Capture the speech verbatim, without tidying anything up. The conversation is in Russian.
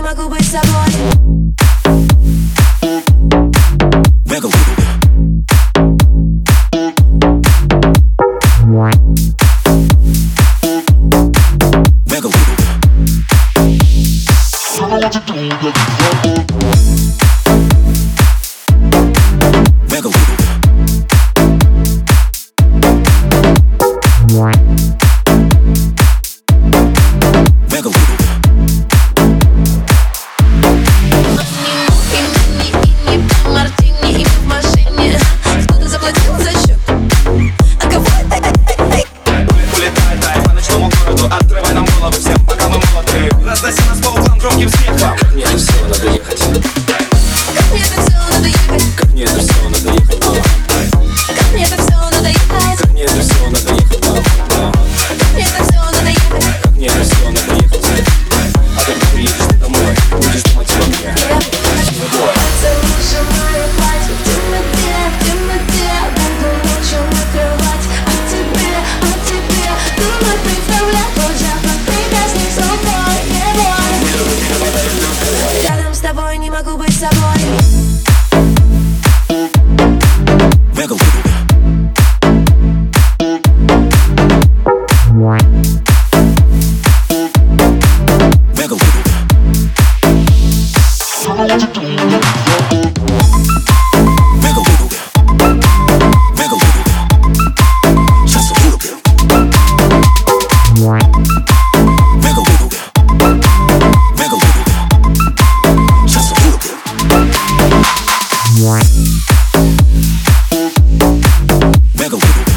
могу быть собой. Wiggle, wiggle, wiggle, wiggle, Мартини и в машине. Кто-то заплатил за счет. А кого это? Улетай, дай по ночному городу. Открывай нам головы всем, пока мы молоды. Разноси нас по углам громким смехом. Как мне это все надо ехать. Как мне это все надо ехать. Как мне это все надо ехать, мама. Как мне это все надо ехать. Как мне это все надо ехать, мама. Как мне это все надо ехать. Как мне это все надо ехать. А когда приедешь ты домой, будешь думать обо мне. Целуешь мое платье в темноте, в темноте. Буду ночью накрывать о тебе, о тебе. Думать, представлять, уже под прикоснись рукой, не бой. Рядом с тобой не могу быть собой. wiggle, wiggle, wiggle, wiggle, just a little bit. Wiggle, wiggle, just a little bit. Wiggle,